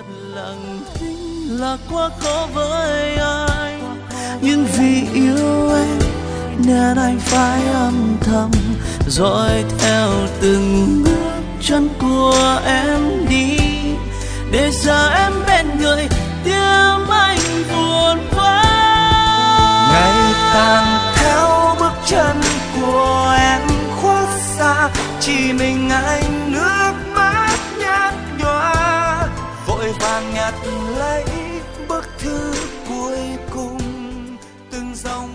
Lặng thinh là quá khó với anh, nhưng vì yêu em nên anh phải âm thầm dõi theo từng bước chân của em đi. Để giờ em bên người tim anh buồn quá. Ngày tàn theo bước chân của em khuất xa, chỉ mình anh nước mắt nhạt nhòa. Vội vàng nhặt lấy bức thư cuối cùng, từng dòng